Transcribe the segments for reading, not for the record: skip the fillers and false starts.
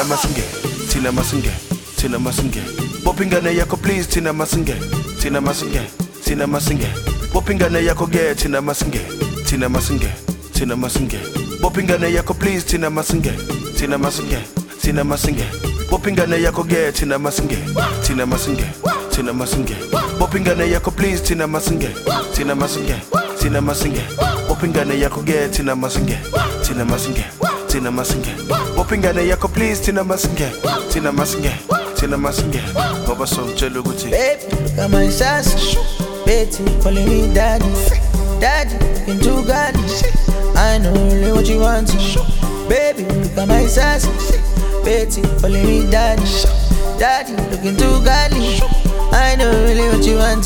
masinge, tina masinge, tina masinge. Bopingane yako please, tina masinge, tina masinge, tina masinge. Bopingane yako ge, tina masinge, tina masinge, tina masinge. Bopingane yako please, tina masinge, tina masinge, tina masinge. Bopingane yako ge, tina masinge, tina masinge, tina masinge. Bopingane yako please, tina masinge, tina masinge, tina masinge. Bopingane yako ge, tina masinge, tina masinge, tina masinge. Bopingane yako please, tina masinge, tina masinge, tina masinge. Baba somtshela ukuthi baby, look at my sass. Betty calling me daddy, daddy looking too godly. I know really what you want. Baby, look at my sass. Betty calling me daddy, daddy looking too godly. I know really what you want.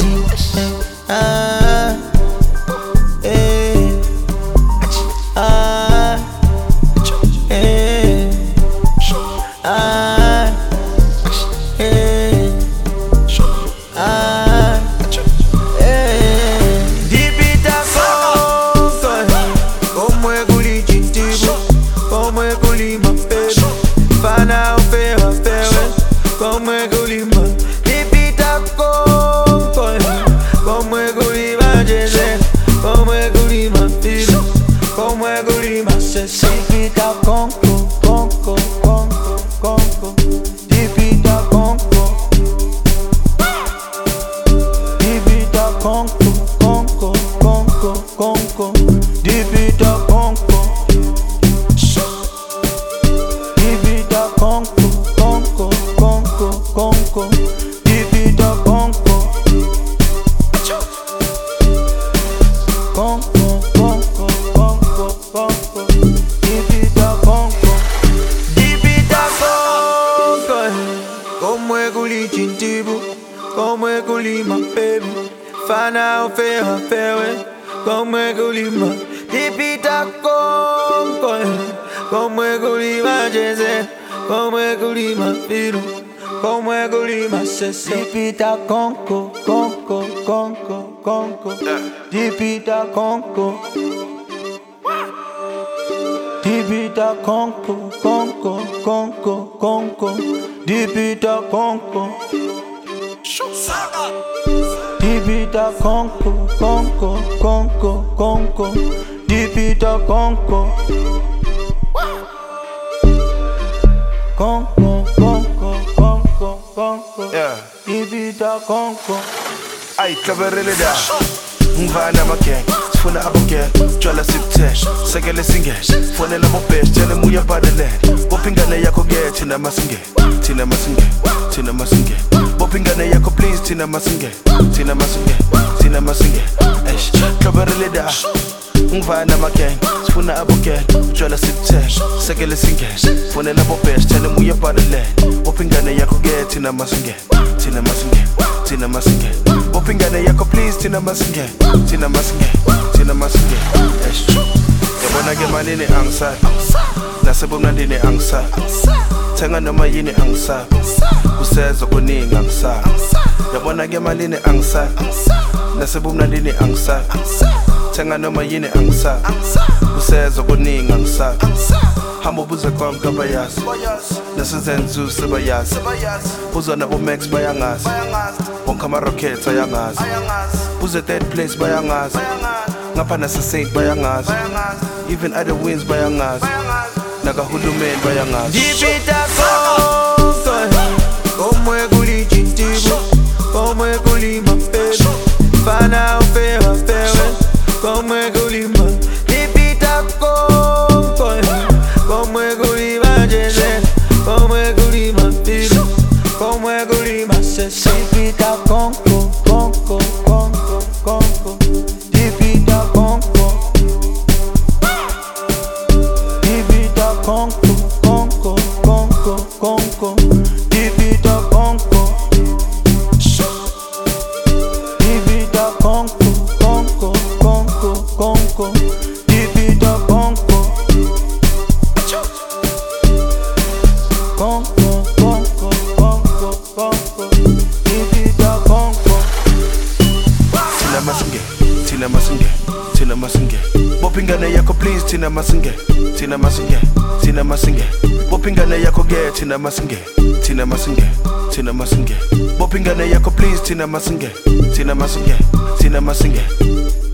Ay, klaverele da. Ngvana makeng, sifuna aboke, jwala sipte, sekele singe, fonela bopesh, tele muya badele. Bopingane yako ge, tina masinge, tina masinge, tina masinge. Bopingane yako please, tina masinge, tina masinge, tina masinge. Esh, klaverele da. Ngvana makeng, sifuna aboke, jwala sipte, sekele singe, fonela bopesh, tele muya badele. Bopingane yako ge, tina masinge, tina masinge, tina masinge. Bopingane yako please, tina masinge, tina masinge, tina masinge. Esh, yabona ke manini angsa, nasebumnandini angsa. Thenga noma yini angsa, usezo kuningi angsa. Yabona ke malini angsa, nasebumnandini angsa. Thenga noma yini angsa, usezo kuningi angsa. Hamba ubuze konke abayazi, nasizenzu sebayazi. Buza nabo Max bayangazi, bonke ama-rockets ayangazi. Buze third place bayangazi, ngapha nase-Saint bayangazi. Even other wins bayangazi, nakahulumeni bayangazi. Dipita konke, komwe kulijintibu, komwe kulima baby. Fana ufewa fewe, komwe kulima. Dipita konke, komwe kulima jeze, komwe kulima filu, komwe kulima sese. Dipita konko, konko, konko, konko. Dipita konko, dipita konko, konko, konko, konko. Dipita konko, dipita konko, konko, konko, konko. Dipita konko. Konko, konko, konko, konko. Dipita konko. Tina masinge, Tina masinge, Tina masinge. Bopingane yako please, Tina masinge, Tina masinge, Tina masinge. Bopingane yako get, Tina masinge, Tina masinge, Tina masinge. Bopingane yako please, Tina masinge, Tina masinge, Tina masinge.